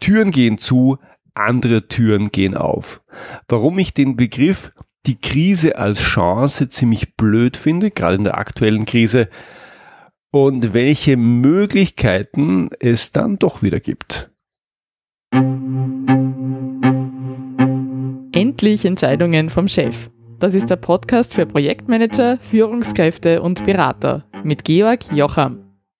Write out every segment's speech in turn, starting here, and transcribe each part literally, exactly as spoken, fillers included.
Türen gehen zu, andere Türen gehen auf. Warum ich den Begriff die Krise als Chance ziemlich blöd finde, gerade in der aktuellen Krise, und welche Möglichkeiten es dann doch wieder gibt. Endlich Entscheidungen vom Chef. Das ist der Podcast für Projektmanager, Führungskräfte und Berater mit Georg Jocham.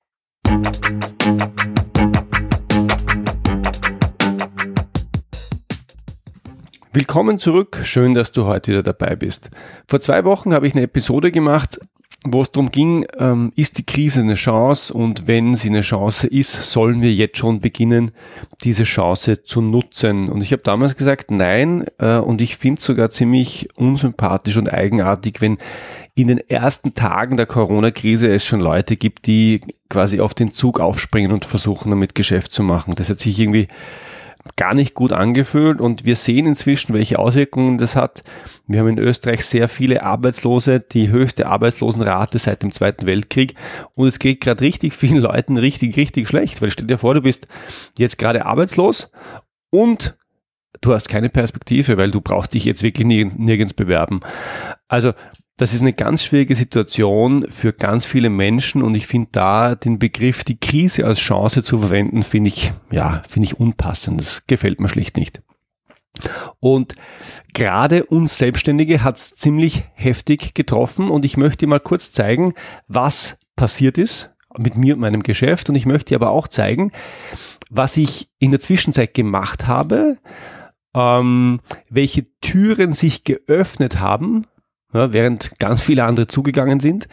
Willkommen zurück, schön, dass du heute wieder dabei bist. Vor zwei Wochen habe ich eine Episode gemacht, wo es darum ging, ähm, ist die Krise eine Chance, und wenn sie eine Chance ist, sollen wir jetzt schon beginnen, diese Chance zu nutzen. Und ich habe damals gesagt, nein, äh, und ich finde es sogar ziemlich unsympathisch und eigenartig, wenn in den ersten Tagen der Corona-Krise es schon Leute gibt, die quasi auf den Zug aufspringen und versuchen, damit Geschäft zu machen. Das hat sich irgendwie gar nicht gut angefühlt, und wir sehen inzwischen, welche Auswirkungen das hat. Wir haben in Österreich sehr viele Arbeitslose, die höchste Arbeitslosenrate seit dem Zweiten Weltkrieg, und es geht gerade richtig vielen Leuten richtig, richtig schlecht, weil stell dir vor, du bist jetzt gerade arbeitslos und du hast keine Perspektive, weil du brauchst dich jetzt wirklich nirgends bewerben. Also das ist eine ganz schwierige Situation für ganz viele Menschen, und ich finde da den Begriff die Krise als Chance zu verwenden, finde ich, ja, finde ich unpassend. Das gefällt mir schlicht nicht. Und gerade uns Selbstständige hat es ziemlich heftig getroffen, und ich möchte dir mal kurz zeigen, was passiert ist mit mir und meinem Geschäft, und ich möchte dir aber auch zeigen, was ich in der Zwischenzeit gemacht habe, ähm, welche Türen sich geöffnet haben, ja, während ganz viele andere zugegangen sind,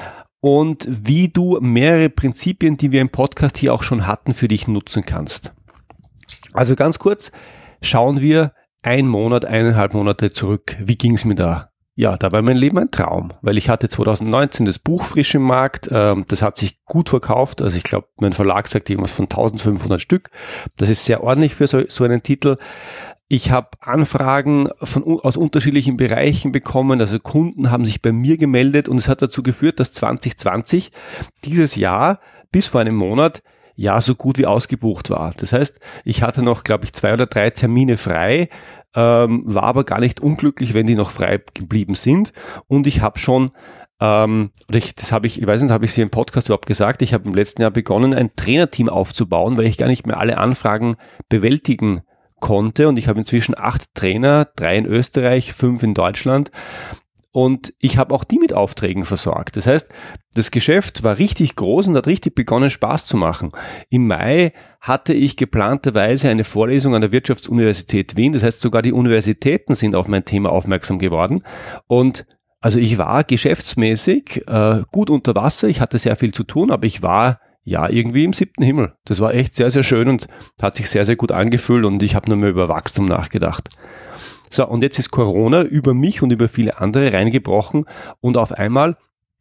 und wie du mehrere Prinzipien, die wir im Podcast hier auch schon hatten, für dich nutzen kannst. Also ganz kurz, schauen wir ein Monat, eineinhalb Monate zurück. Wie ging es mir da? Ja, da war mein Leben ein Traum, weil ich hatte zwanzig neunzehn das Buch frisch im Markt, ähm, das hat sich gut verkauft, also ich glaube, mein Verlag sagt irgendwas von eintausendfünfhundert Stück, das ist sehr ordentlich für so, so einen Titel. Ich habe Anfragen von, aus unterschiedlichen Bereichen bekommen, also Kunden haben sich bei mir gemeldet, und es hat dazu geführt, dass zwanzig zwanzig dieses Jahr bis vor einem Monat ja so gut wie ausgebucht war. Das heißt, ich hatte noch, glaube ich, zwei oder drei Termine frei, ähm, war aber gar nicht unglücklich, wenn die noch frei geblieben sind, und ich habe schon Ähm, oder ich, das habe ich, ich weiß nicht, habe ich sie im Podcast überhaupt gesagt, ich habe im letzten Jahr begonnen, ein Trainerteam aufzubauen, weil ich gar nicht mehr alle Anfragen bewältigen konnte, und ich habe inzwischen acht Trainer, drei in Österreich, fünf in Deutschland, und ich habe auch die mit Aufträgen versorgt. Das heißt, das Geschäft war richtig groß und hat richtig begonnen, Spaß zu machen. Im Mai hatte ich geplanterweise eine Vorlesung an der Wirtschaftsuniversität Wien, das heißt, sogar die Universitäten sind auf mein Thema aufmerksam geworden, und also ich war geschäftsmäßig äh, gut unter Wasser, ich hatte sehr viel zu tun, aber ich war ja irgendwie im siebten Himmel. Das war echt sehr, sehr schön und hat sich sehr, sehr gut angefühlt, und ich habe nur mehr über Wachstum nachgedacht. So, und jetzt ist Corona über mich und über viele andere reingebrochen, und auf einmal,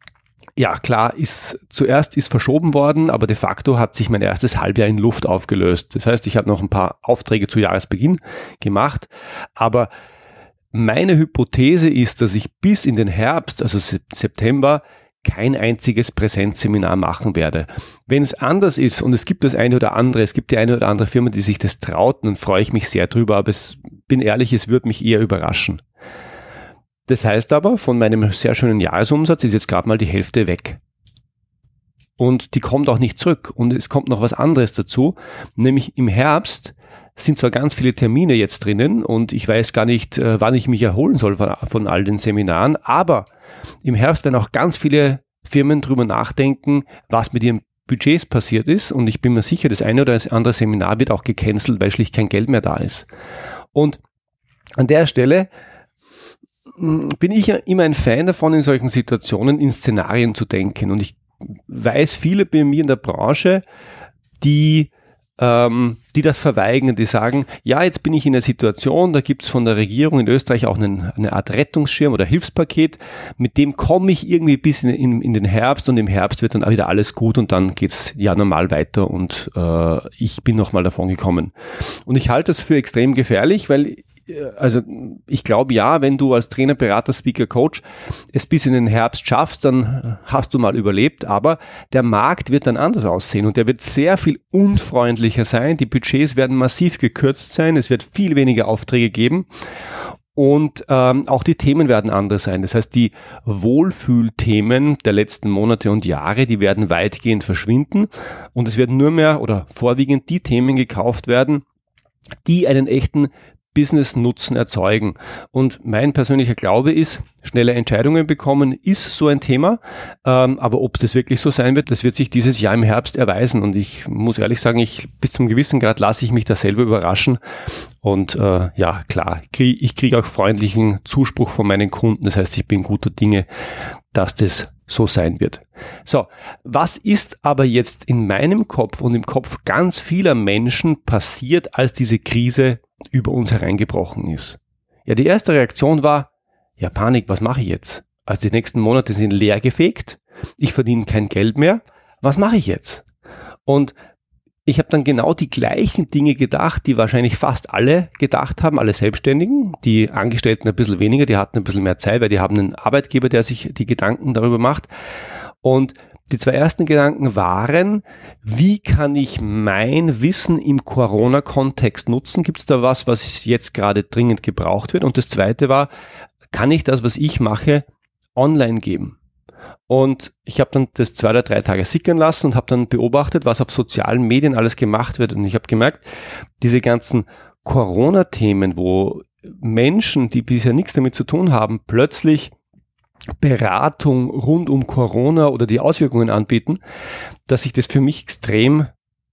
ja klar, ist zuerst ist verschoben worden, aber de facto hat sich mein erstes Halbjahr in Luft aufgelöst. Das heißt, ich habe noch ein paar Aufträge zu Jahresbeginn gemacht, aber meine Hypothese ist, dass ich bis in den Herbst, also September, kein einziges Präsenzseminar machen werde. Wenn es anders ist, und es gibt das eine oder andere, es gibt die eine oder andere Firma, die sich das traut, dann freue ich mich sehr drüber, aber es, bin ehrlich, es wird mich eher überraschen. Das heißt aber, von meinem sehr schönen Jahresumsatz ist jetzt gerade mal die Hälfte weg. Und die kommt auch nicht zurück, und es kommt noch was anderes dazu, nämlich im Herbst sind zwar ganz viele Termine jetzt drinnen, und ich weiß gar nicht, wann ich mich erholen soll von, von all den Seminaren, aber im Herbst werden auch ganz viele Firmen drüber nachdenken, was mit ihren Budgets passiert ist, und ich bin mir sicher, das eine oder das andere Seminar wird auch gecancelt, weil schlicht kein Geld mehr da ist. Und an der Stelle bin ich ja immer ein Fan davon, in solchen Situationen in Szenarien zu denken, und ich weiß viele bei mir in der Branche, die ähm, die das verweigern, die sagen, ja, jetzt bin ich in einer Situation, da gibt's von der Regierung in Österreich auch einen, eine Art Rettungsschirm oder Hilfspaket, mit dem komme ich irgendwie bis in, in, in den Herbst, und im Herbst wird dann auch wieder alles gut, und dann geht's ja normal weiter, und äh, ich bin nochmal davon gekommen. Und ich halte das für extrem gefährlich, weil also ich glaube ja, wenn du als Trainer, Berater, Speaker, Coach es bis in den Herbst schaffst, dann hast du mal überlebt, aber der Markt wird dann anders aussehen und der wird sehr viel unfreundlicher sein, die Budgets werden massiv gekürzt sein, es wird viel weniger Aufträge geben und ähm, auch die Themen werden anders sein. Das heißt, die Wohlfühlthemen der letzten Monate und Jahre, die werden weitgehend verschwinden und es werden nur mehr oder vorwiegend die Themen gekauft werden, die einen echten Business-Nutzen erzeugen. Und mein persönlicher Glaube ist, schnelle Entscheidungen bekommen ist so ein Thema, ähm, aber ob das wirklich so sein wird, das wird sich dieses Jahr im Herbst erweisen. Und ich muss ehrlich sagen, ich bis zum gewissen Grad lasse ich mich da selber überraschen. Und äh, ja, klar, krieg, ich kriege auch freundlichen Zuspruch von meinen Kunden. Das heißt, ich bin guter Dinge, dass das so sein wird. So, was ist aber jetzt in meinem Kopf und im Kopf ganz vieler Menschen passiert, als diese Krise über uns hereingebrochen ist? Ja, die erste Reaktion war, ja Panik, was mache ich jetzt? Also die nächsten Monate sind leer gefegt, ich verdiene kein Geld mehr, was mache ich jetzt? Und ich habe dann genau die gleichen Dinge gedacht, die wahrscheinlich fast alle gedacht haben, alle Selbstständigen, die Angestellten ein bisschen weniger, die hatten ein bisschen mehr Zeit, weil die haben einen Arbeitgeber, der sich die Gedanken darüber macht. Und die zwei ersten Gedanken waren, wie kann ich mein Wissen im Corona-Kontext nutzen? Gibt es da was, was jetzt gerade dringend gebraucht wird? Und das zweite war, kann ich das, was ich mache, online geben? Und ich habe dann das zwei oder drei Tage sickern lassen und habe dann beobachtet, was auf sozialen Medien alles gemacht wird. Und ich habe gemerkt, diese ganzen Corona-Themen, wo Menschen, die bisher nichts damit zu tun haben, plötzlich Beratung rund um Corona oder die Auswirkungen anbieten, dass sich das für mich extrem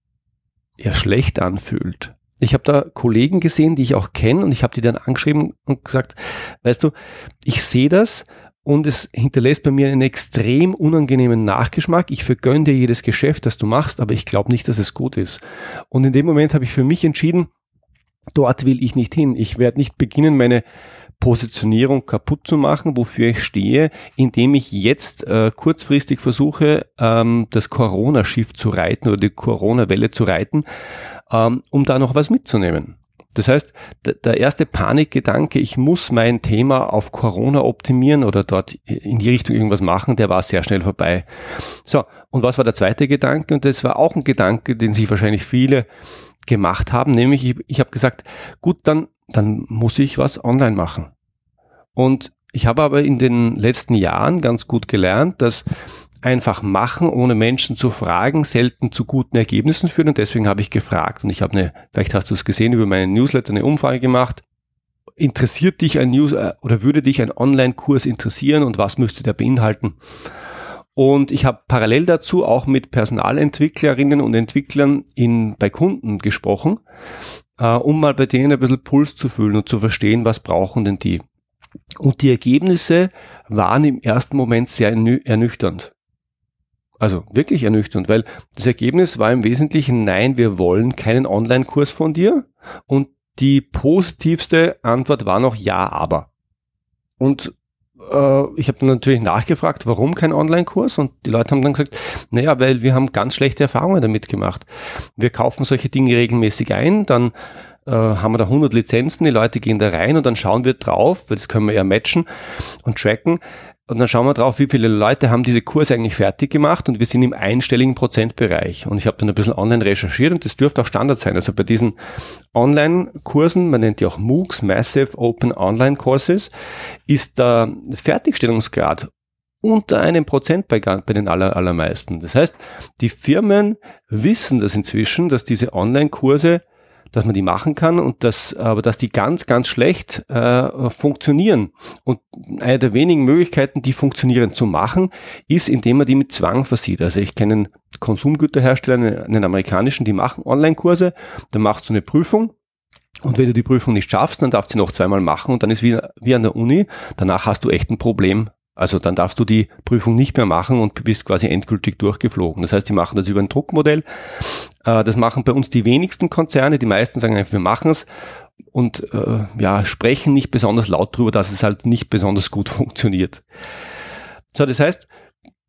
eher schlecht anfühlt. Ich habe da Kollegen gesehen, die ich auch kenne und ich habe die dann angeschrieben und gesagt, weißt du, ich sehe das und es hinterlässt bei mir einen extrem unangenehmen Nachgeschmack. Ich vergönne dir jedes Geschäft, das du machst, aber ich glaube nicht, dass es gut ist. Und in dem Moment habe ich für mich entschieden, dort will ich nicht hin. Ich werde nicht beginnen, meine Positionierung kaputt zu machen, wofür ich stehe, indem ich jetzt äh, kurzfristig versuche, ähm, das Corona-Schiff zu reiten oder die Corona-Welle zu reiten, ähm, um da noch was mitzunehmen. Das heißt, d- der erste Panikgedanke, ich muss mein Thema auf Corona optimieren oder dort in die Richtung irgendwas machen, der war sehr schnell vorbei. So, und was war der zweite Gedanke? Und das war auch ein Gedanke, den sich wahrscheinlich viele gemacht haben, nämlich ich, ich habe gesagt, gut, dann, dann muss ich was online machen. Und ich habe aber in den letzten Jahren ganz gut gelernt, dass einfach machen, ohne Menschen zu fragen, selten zu guten Ergebnissen führt. Und deswegen habe ich gefragt. Und ich habe eine, vielleicht hast du es gesehen, über meinen Newsletter eine Umfrage gemacht. Interessiert dich ein News oder würde dich ein Online-Kurs interessieren und was müsste der beinhalten? Und ich habe parallel dazu auch mit Personalentwicklerinnen und Entwicklern in, bei Kunden gesprochen, äh, um mal bei denen ein bisschen Puls zu fühlen und zu verstehen, was brauchen denn die. Und die Ergebnisse waren im ersten Moment sehr ernüchternd. Also wirklich ernüchternd, weil das Ergebnis war im Wesentlichen, nein, wir wollen keinen Online-Kurs von dir. Und die positivste Antwort war noch ja, aber. Und äh, ich habe dann natürlich nachgefragt, warum kein Online-Kurs? Und die Leute haben dann gesagt, naja, weil wir haben ganz schlechte Erfahrungen damit gemacht. Wir kaufen solche Dinge regelmäßig ein, dann äh, haben wir da hundert Lizenzen, die Leute gehen da rein und dann schauen wir drauf, weil das können wir ja matchen und tracken. Und dann schauen wir drauf, wie viele Leute haben diese Kurse eigentlich fertig gemacht und wir sind im einstelligen Prozentbereich. Und ich habe dann ein bisschen online recherchiert und das dürfte auch Standard sein. Also bei diesen Online-Kursen, man nennt die auch MOOCs, Massive Open Online Courses, ist der Fertigstellungsgrad unter einem Prozent bei, bei den aller, allermeisten. Das heißt, die Firmen wissen das inzwischen, dass diese Online-Kurse, dass man die machen kann und dass, aber dass die ganz, ganz schlecht äh, funktionieren. Und eine der wenigen Möglichkeiten, die funktionieren zu machen, ist, indem man die mit Zwang versieht. Also ich kenne einen Konsumgüterhersteller, einen, einen amerikanischen, die machen Online-Kurse, dann machst du eine Prüfung und wenn du die Prüfung nicht schaffst, dann darfst du sie noch zweimal machen und dann ist wie, wie an der Uni, danach hast du echt ein Problem. Also dann darfst du die Prüfung nicht mehr machen und bist quasi endgültig durchgeflogen. Das heißt, die machen das über ein Druckmodell. Das machen bei uns die wenigsten Konzerne. Die meisten sagen einfach, wir machen es und äh, ja, sprechen nicht besonders laut drüber, dass es halt nicht besonders gut funktioniert. So, das heißt,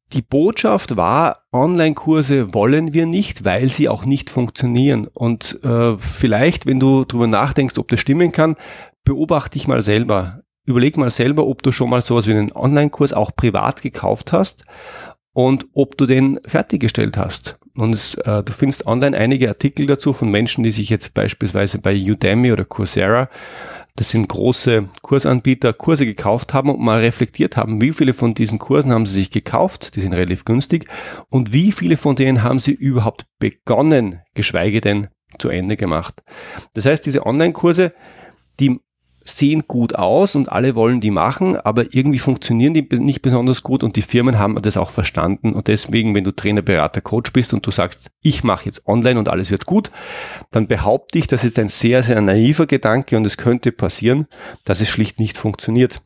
Die Botschaft war, Online-Kurse wollen wir nicht, weil sie auch nicht funktionieren. Und äh, vielleicht, wenn du drüber nachdenkst, ob das stimmen kann, beobachte dich mal selber. Überleg mal selber, ob du schon mal sowas wie einen Online-Kurs auch privat gekauft hast und ob du den fertiggestellt hast. Und es, äh, du findest online einige Artikel dazu von Menschen, die sich jetzt beispielsweise bei Udemy oder Coursera, das sind große Kursanbieter, Kurse gekauft haben und mal reflektiert haben, wie viele von diesen Kursen haben sie sich gekauft, die sind relativ günstig, und wie viele von denen haben sie überhaupt begonnen, geschweige denn zu Ende gemacht. Das heißt, diese Online-Kurse, die sehen gut aus und alle wollen die machen, aber irgendwie funktionieren die nicht besonders gut und die Firmen haben das auch verstanden, und deswegen, wenn du Trainer, Berater, Coach bist und du sagst, ich mache jetzt online und alles wird gut, dann behaupte ich, das ist ein sehr, sehr naiver Gedanke und es könnte passieren, dass es schlicht nicht funktioniert.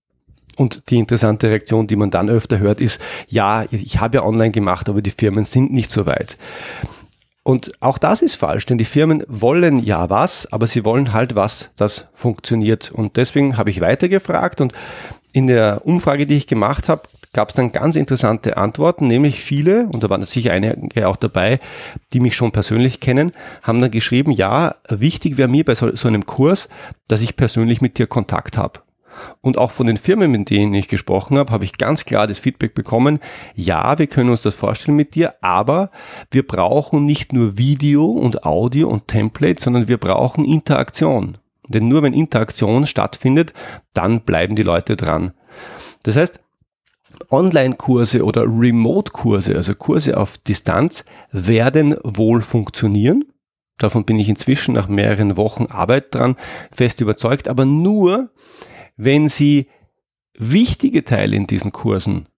Und die interessante Reaktion, die man dann öfter hört, ist, ja, ich habe ja online gemacht, aber die Firmen sind nicht so weit. Und auch das ist falsch, denn die Firmen wollen ja was, aber sie wollen halt was, das funktioniert. Und deswegen habe ich weitergefragt, und in der Umfrage, die ich gemacht habe, gab es dann ganz interessante Antworten, nämlich viele, und da waren sicher einige auch dabei, die mich schon persönlich kennen, haben dann geschrieben, ja, wichtig wäre mir bei so, so einem Kurs, dass ich persönlich mit dir Kontakt habe. Und auch von den Firmen, mit denen ich gesprochen habe, habe ich ganz klar das Feedback bekommen, ja, wir können uns das vorstellen mit dir, aber wir brauchen nicht nur Video und Audio und Template, sondern wir brauchen Interaktion. Denn nur wenn Interaktion stattfindet, dann bleiben die Leute dran. Das heißt, Online-Kurse oder Remote-Kurse, also Kurse auf Distanz, werden wohl funktionieren. Davon bin ich inzwischen nach mehreren Wochen Arbeit dran fest überzeugt, aber nur, wenn sie wichtige Teile in diesen Kursen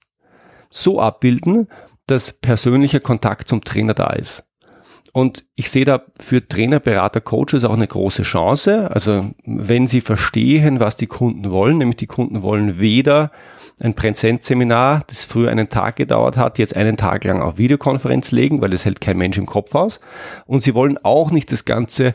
so abbilden, dass persönlicher Kontakt zum Trainer da ist. Und ich sehe da für Trainer, Berater, Coaches auch eine große Chance. Also wenn sie verstehen, was die Kunden wollen, nämlich die Kunden wollen weder ein Präsenzseminar, das früher einen Tag gedauert hat, jetzt einen Tag lang auf Videokonferenz legen, weil das hält kein Mensch im Kopf aus. Und sie wollen auch nicht das Ganze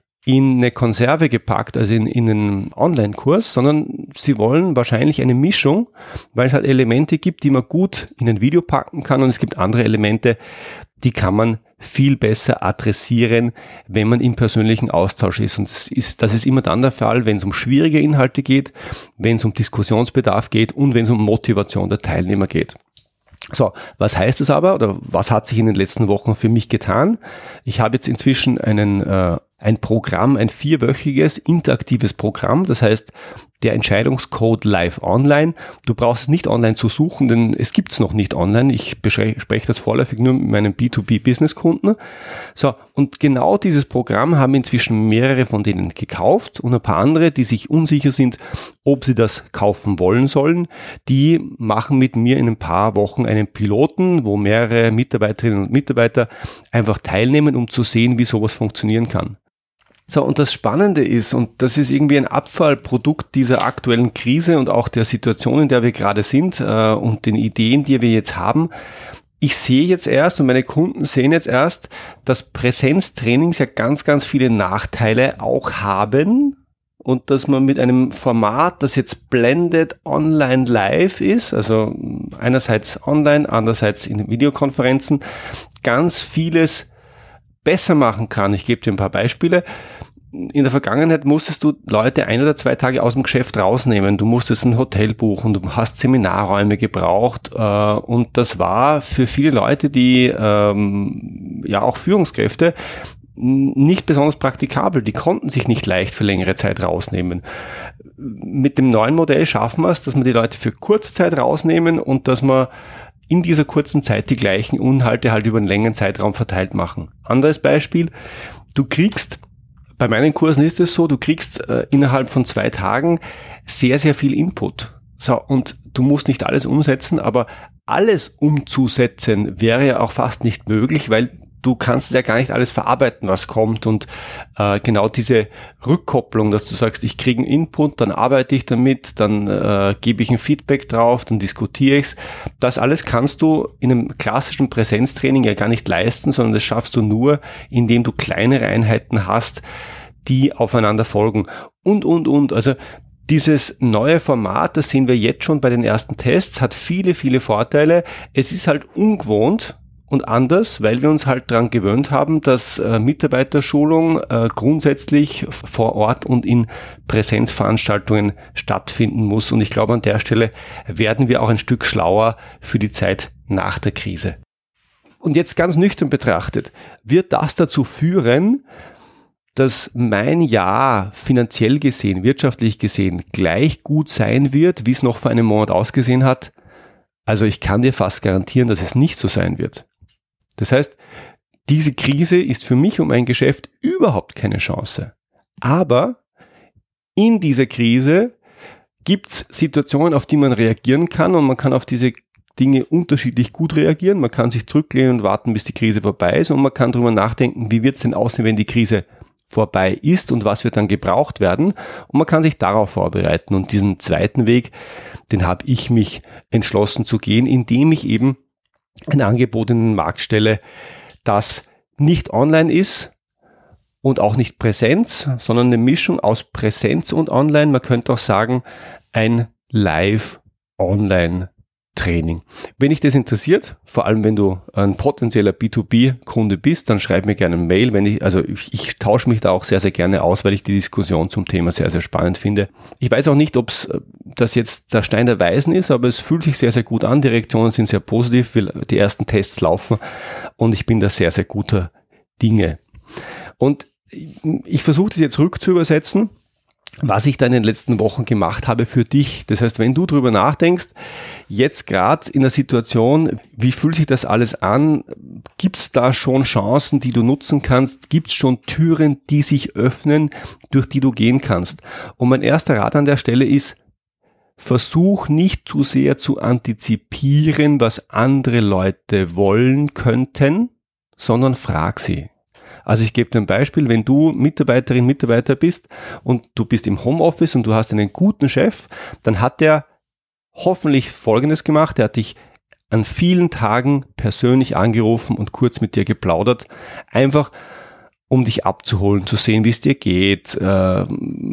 in eine Konserve gepackt, also in, in einen Online-Kurs, sondern sie wollen wahrscheinlich eine Mischung, weil es halt Elemente gibt, die man gut in ein Video packen kann, und es gibt andere Elemente, die kann man viel besser adressieren, wenn man im persönlichen Austausch ist. Und das ist, das ist immer dann der Fall, wenn es um schwierige Inhalte geht, wenn es um Diskussionsbedarf geht und wenn es um Motivation der Teilnehmer geht. So, was heißt das aber, oder was hat sich in den letzten Wochen für mich getan? Ich habe jetzt inzwischen einen äh, ein Programm, ein vierwöchiges interaktives Programm, das heißt der Entscheidungscode live online. Du brauchst es nicht online zu suchen, denn es gibt es noch nicht online. Ich bespreche das vorläufig nur mit meinen B zwei B-Business-Kunden. So, und genau dieses Programm haben inzwischen mehrere von denen gekauft, und ein paar andere, die sich unsicher sind, ob sie das kaufen wollen sollen, die machen mit mir in ein paar Wochen einen Piloten, wo mehrere Mitarbeiterinnen und Mitarbeiter einfach teilnehmen, um zu sehen, wie sowas funktionieren kann. So, und das Spannende ist, und das ist irgendwie ein Abfallprodukt dieser aktuellen Krise und auch der Situation, in der wir gerade sind, äh, und den Ideen, die wir jetzt haben. Ich sehe jetzt erst, und meine Kunden sehen jetzt erst, dass Präsenztrainings ja ganz, ganz viele Nachteile auch haben, und dass man mit einem Format, das jetzt blended online live ist, also einerseits online, andererseits in Videokonferenzen, ganz vieles besser machen kann. Ich gebe dir ein paar Beispiele. In der Vergangenheit musstest du Leute ein oder zwei Tage aus dem Geschäft rausnehmen. Du musstest ein Hotel buchen, du hast Seminarräume gebraucht, äh, und das war für viele Leute, die ähm, ja auch Führungskräfte, nicht besonders praktikabel. Die konnten sich nicht leicht für längere Zeit rausnehmen. Mit dem neuen Modell schaffen wir es, dass wir die Leute für kurze Zeit rausnehmen und dass wir in dieser kurzen Zeit die gleichen Inhalte halt über einen längeren Zeitraum verteilt machen. Anderes Beispiel, du kriegst, bei meinen Kursen ist es so, du kriegst äh, innerhalb von zwei Tagen sehr, sehr viel Input. So, und du musst nicht alles umsetzen, aber alles umzusetzen wäre ja auch fast nicht möglich, weil du kannst ja gar nicht alles verarbeiten, was kommt, und äh, genau diese Rückkopplung, dass du sagst, ich kriege einen Input, dann arbeite ich damit, dann äh, gebe ich ein Feedback drauf, dann diskutiere ich es. Das alles kannst du in einem klassischen Präsenztraining ja gar nicht leisten, sondern das schaffst du nur, indem du kleinere Einheiten hast, die aufeinander folgen. Und, und, und. Also Dieses neue Format, das sehen wir jetzt schon bei den ersten Tests, hat viele, viele Vorteile. Es ist halt ungewohnt und anders, weil wir uns halt daran gewöhnt haben, dass äh, Mitarbeiterschulung äh, grundsätzlich vor Ort und in Präsenzveranstaltungen stattfinden muss. Und ich glaube, an der Stelle werden wir auch ein Stück schlauer für die Zeit nach der Krise. Und jetzt ganz nüchtern betrachtet, wird das dazu führen, dass mein Jahr finanziell gesehen, wirtschaftlich gesehen gleich gut sein wird, wie es noch vor einem Monat ausgesehen hat? Also ich kann dir fast garantieren, dass es nicht so sein wird. Das heißt, diese Krise ist für mich und mein Geschäft überhaupt keine Chance. Aber in dieser Krise gibt es Situationen, auf die man reagieren kann und man kann auf diese Dinge unterschiedlich gut reagieren. Man kann sich zurücklehnen und warten, bis die Krise vorbei ist und man kann darüber nachdenken, wie wird es denn aussehen, wenn die Krise vorbei ist und was wird dann gebraucht werden. Und man kann sich darauf vorbereiten. Und diesen zweiten Weg, den habe ich mich entschlossen zu gehen, indem ich eben ein Angebot in den Markt stelle, das nicht online ist und auch nicht Präsenz, sondern eine Mischung aus Präsenz und online. Man könnte auch sagen, ein Live-Online-Training. Wenn dich das interessiert, vor allem wenn du ein potenzieller B zwei B-Kunde bist, dann schreib mir gerne eine Mail. Wenn ich, also ich, ich tausche mich da auch sehr, sehr gerne aus, weil ich die Diskussion zum Thema sehr, sehr spannend finde. Ich weiß auch nicht, ob es das jetzt der Stein der Weisen ist, aber es fühlt sich sehr, sehr gut an. Die Reaktionen sind sehr positiv, die ersten Tests laufen und ich bin da sehr, sehr guter Dinge. Und ich versuche das jetzt rückzuübersetzen, was ich da in den letzten Wochen gemacht habe für dich. Das heißt, wenn du drüber nachdenkst, jetzt gerade in der Situation, wie fühlt sich das alles an? Gibt es da schon Chancen, die du nutzen kannst? Gibt es schon Türen, die sich öffnen, durch die du gehen kannst? Und mein erster Rat an der Stelle ist, versuch nicht zu sehr zu antizipieren, was andere Leute wollen könnten, sondern frag sie. Also ich gebe dir ein Beispiel, wenn du Mitarbeiterin, Mitarbeiter bist und du bist im Homeoffice und du hast einen guten Chef, dann hat der hoffentlich Folgendes gemacht, er hat dich an vielen Tagen persönlich angerufen und kurz mit dir geplaudert, einfach um dich abzuholen, zu sehen, wie es dir geht, äh,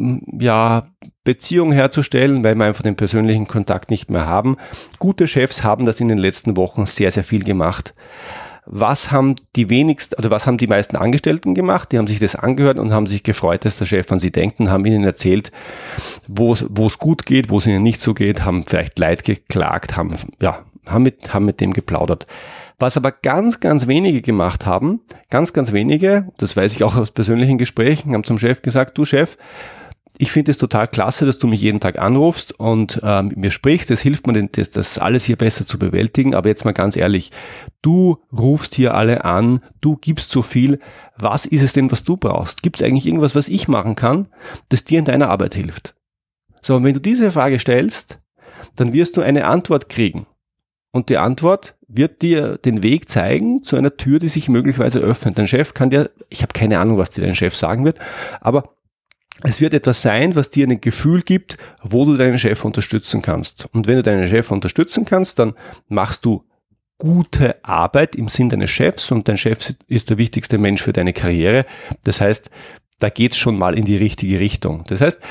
ja, Beziehungen herzustellen, weil wir einfach den persönlichen Kontakt nicht mehr haben. Gute Chefs haben das in den letzten Wochen sehr, sehr viel gemacht. Was haben die wenigsten, oder was haben die meisten Angestellten gemacht? Die haben sich das angehört und haben sich gefreut, dass der Chef an sie denkt und haben ihnen erzählt, wo es, wo es gut geht, wo es ihnen nicht so geht, haben vielleicht Leid geklagt, haben, ja, haben mit, haben mit dem geplaudert. Was aber ganz, ganz wenige gemacht haben, ganz, ganz wenige, das weiß ich auch aus persönlichen Gesprächen, haben zum Chef gesagt, du Chef, ich finde es total klasse, dass du mich jeden Tag anrufst und äh, mit mir sprichst. Das hilft mir, das, das alles hier besser zu bewältigen. Aber jetzt mal ganz ehrlich, du rufst hier alle an, du gibst so viel. Was ist es denn, was du brauchst? Gibt es eigentlich irgendwas, was ich machen kann, das dir in deiner Arbeit hilft? So, und wenn du diese Frage stellst, dann wirst du eine Antwort kriegen. Und die Antwort wird dir den Weg zeigen zu einer Tür, die sich möglicherweise öffnet. Dein Chef kann dir, ich habe keine Ahnung, was dir dein Chef sagen wird, aber es wird etwas sein, was dir ein Gefühl gibt, wo du deinen Chef unterstützen kannst. Und wenn du deinen Chef unterstützen kannst, dann machst du gute Arbeit im Sinn deines Chefs und dein Chef ist der wichtigste Mensch für deine Karriere. Das heißt, da geht's schon mal in die richtige Richtung. Das heißt,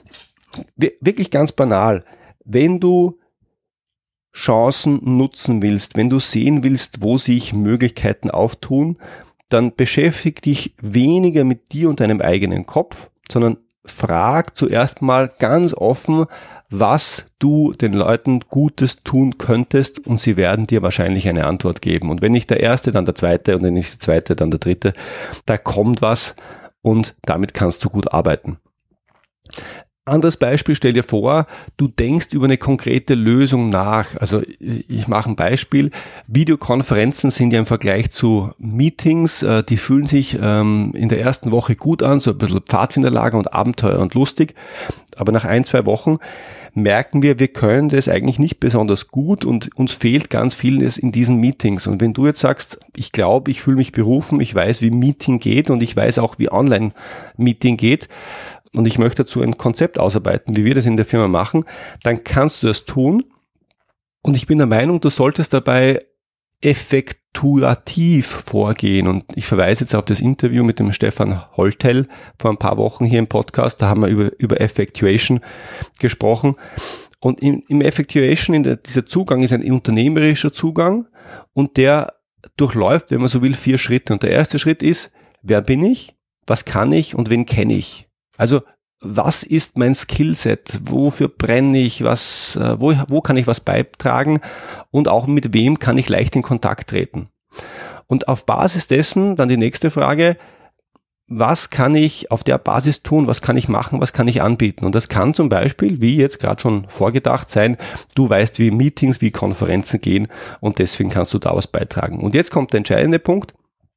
wirklich ganz banal, wenn du Chancen nutzen willst, wenn du sehen willst, wo sich Möglichkeiten auftun, dann beschäftige dich weniger mit dir und deinem eigenen Kopf, sondern frag zuerst mal ganz offen, was du den Leuten Gutes tun könntest und sie werden dir wahrscheinlich eine Antwort geben. Und wenn nicht der Erste, dann der Zweite und wenn nicht der Zweite, dann der Dritte. Da kommt was und damit kannst du gut arbeiten. Anderes Beispiel, stell dir vor, du denkst über eine konkrete Lösung nach. Also ich mache ein Beispiel. Videokonferenzen sind ja im Vergleich zu Meetings, die fühlen sich in der ersten Woche gut an, so ein bisschen Pfadfinderlager und Abenteuer und lustig. Aber nach ein, zwei Wochen merken wir, wir können das eigentlich nicht besonders gut und uns fehlt ganz vieles in diesen Meetings. Und wenn du jetzt sagst, ich glaube, ich fühle mich berufen, ich weiß, wie Meeting geht und ich weiß auch, wie Online-Meeting geht, und ich möchte dazu ein Konzept ausarbeiten, wie wir das in der Firma machen, dann kannst du das tun. Und ich bin der Meinung, du solltest dabei effekturativ vorgehen. Und ich verweise jetzt auf das Interview mit dem Stefan Holtel vor ein paar Wochen hier im Podcast. Da haben wir über, über Effectuation gesprochen. Und im, im Effectuation, in der, dieser Zugang ist ein unternehmerischer Zugang und der durchläuft, wenn man so will, vier Schritte. Und der erste Schritt ist, wer bin ich, was kann ich und wen kenne ich? Also was ist mein Skillset? Wofür brenne ich? Was, wo, wo kann ich was beitragen? Und auch mit wem kann ich leicht in Kontakt treten? Und auf Basis dessen dann die nächste Frage, was kann ich auf der Basis tun? Was kann ich machen? Was kann ich anbieten? Und das kann zum Beispiel, wie jetzt gerade schon vorgedacht sein, du weißt, wie Meetings, wie Konferenzen gehen und deswegen kannst du da was beitragen. Und jetzt kommt der entscheidende Punkt.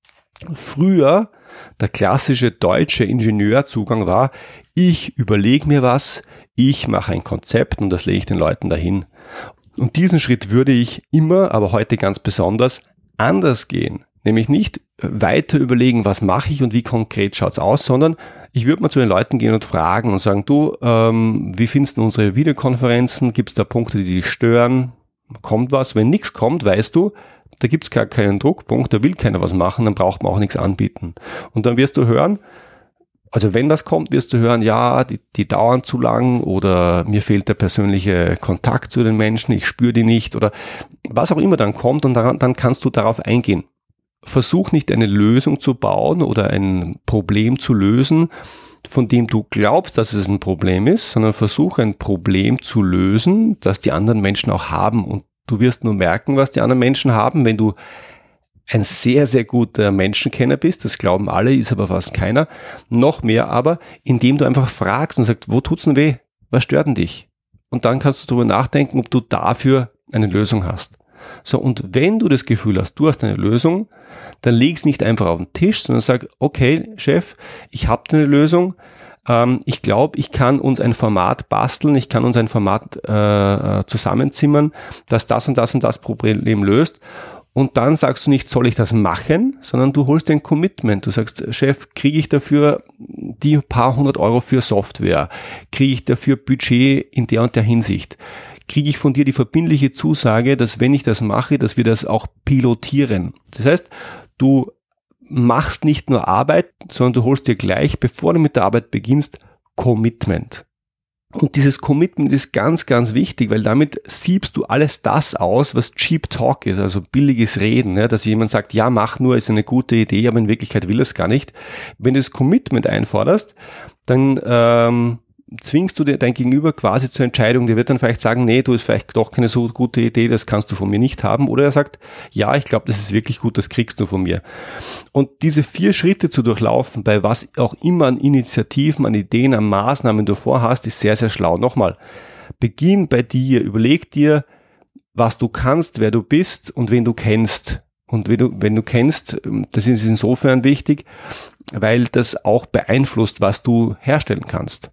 Früher der klassische deutsche Ingenieurzugang war, ich überlege mir was, ich mache ein Konzept und das lege ich den Leuten dahin. Und diesen Schritt würde ich immer, aber heute ganz besonders, anders gehen. Nämlich nicht weiter überlegen, was mache ich und wie konkret schaut's aus, sondern ich würde mal zu den Leuten gehen und fragen und sagen, du, ähm, wie findest du unsere Videokonferenzen? Gibt es da Punkte, die dich stören? Kommt was? Wenn nichts kommt, weißt du, da gibt's gar keinen Druckpunkt, da will keiner was machen, dann braucht man auch nichts anbieten. Und dann wirst du hören, also wenn das kommt, wirst du hören, ja, die, die dauern zu lang oder mir fehlt der persönliche Kontakt zu den Menschen, ich spüre die nicht oder was auch immer dann kommt und daran, dann kannst du darauf eingehen. Versuch nicht eine Lösung zu bauen oder ein Problem zu lösen, von dem du glaubst, dass es ein Problem ist, sondern versuch ein Problem zu lösen, das die anderen Menschen auch haben und du wirst nur merken, was die anderen Menschen haben, wenn du ein sehr, sehr guter Menschenkenner bist, das glauben alle, ist aber fast keiner, noch mehr aber, indem du einfach fragst und sagst, wo tut's denn weh? Was stört denn dich? Und dann kannst du darüber nachdenken, ob du dafür eine Lösung hast. So, und wenn du das Gefühl hast, du hast eine Lösung, dann leg's nicht einfach auf den Tisch, sondern sag, okay, Chef, ich habe eine Lösung, ähm, ich glaube, ich kann uns ein Format basteln, ich kann uns ein Format äh, zusammenzimmern, das das und das und das Problem löst. Und dann sagst du nicht, soll ich das machen, sondern du holst ein Commitment. Du sagst, Chef, kriege ich dafür die paar hundert Euro für Software? Kriege ich dafür Budget in der und der Hinsicht? Kriege ich von dir die verbindliche Zusage, dass wenn ich das mache, dass wir das auch pilotieren? Das heißt, du machst nicht nur Arbeit, sondern du holst dir gleich, bevor du mit der Arbeit beginnst, Commitment. Und dieses Commitment ist ganz, ganz wichtig, weil damit siebst du alles das aus, was Cheap Talk ist, also billiges Reden, ja, dass jemand sagt, ja, mach nur, ist eine gute Idee, aber in Wirklichkeit will er es gar nicht. Wenn du das Commitment einforderst, dann ähm, zwingst du dir dein Gegenüber quasi zur Entscheidung. Der wird dann vielleicht sagen, nee, du ist vielleicht doch keine so gute Idee, das kannst du von mir nicht haben. Oder er sagt, ja, ich glaube, das ist wirklich gut, das kriegst du von mir. Und diese vier Schritte zu durchlaufen, bei was auch immer an Initiativen, an Ideen, an Maßnahmen du vorhast, ist sehr, sehr schlau. Nochmal, beginn bei dir, überleg dir, was du kannst, wer du bist und wen du kennst. Und wenn du, wenn du kennst, das ist insofern wichtig, weil das auch beeinflusst, was du herstellen kannst.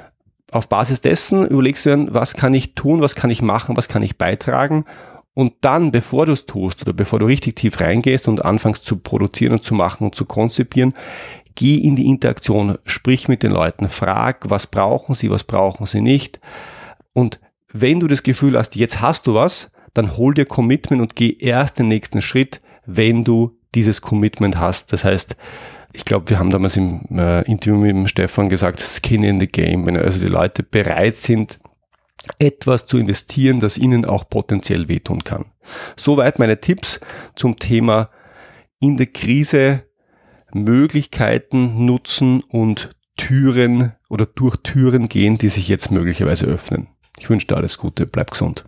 Auf Basis dessen überlegst du dann, was kann ich tun, was kann ich machen, was kann ich beitragen und dann, bevor du es tust oder bevor du richtig tief reingehst und anfängst zu produzieren und zu machen und zu konzipieren, geh in die Interaktion, sprich mit den Leuten, frag, was brauchen sie, was brauchen sie nicht und wenn du das Gefühl hast, jetzt hast du was, dann hol dir Commitment und geh erst den nächsten Schritt, wenn du dieses Commitment hast. Das heißt, ich glaube, wir haben damals im äh, Interview mit dem Stefan gesagt, Skin in the Game, wenn also die Leute bereit sind, etwas zu investieren, das ihnen auch potenziell wehtun kann. Soweit meine Tipps zum Thema in der Krise Möglichkeiten nutzen und Türen oder durch Türen gehen, die sich jetzt möglicherweise öffnen. Ich wünsche dir alles Gute, bleib gesund.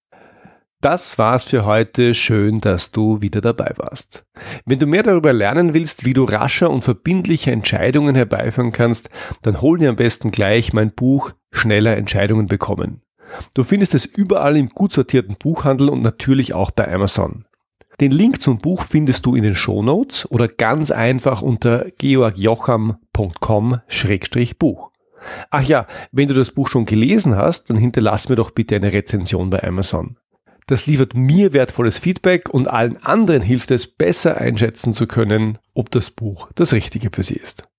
Das war's für heute. Schön, dass du wieder dabei warst. Wenn du mehr darüber lernen willst, wie du rascher und verbindliche Entscheidungen herbeiführen kannst, dann hol dir am besten gleich mein Buch Schneller Entscheidungen bekommen. Du findest es überall im gut sortierten Buchhandel und natürlich auch bei Amazon. Den Link zum Buch findest du in den Shownotes oder ganz einfach unter georg jocham punkt com Schrägstrich Buch. Ach ja, wenn du das Buch schon gelesen hast, dann hinterlass mir doch bitte eine Rezension bei Amazon. Das liefert mir wertvolles Feedback und allen anderen hilft es, besser einschätzen zu können, ob das Buch das Richtige für sie ist.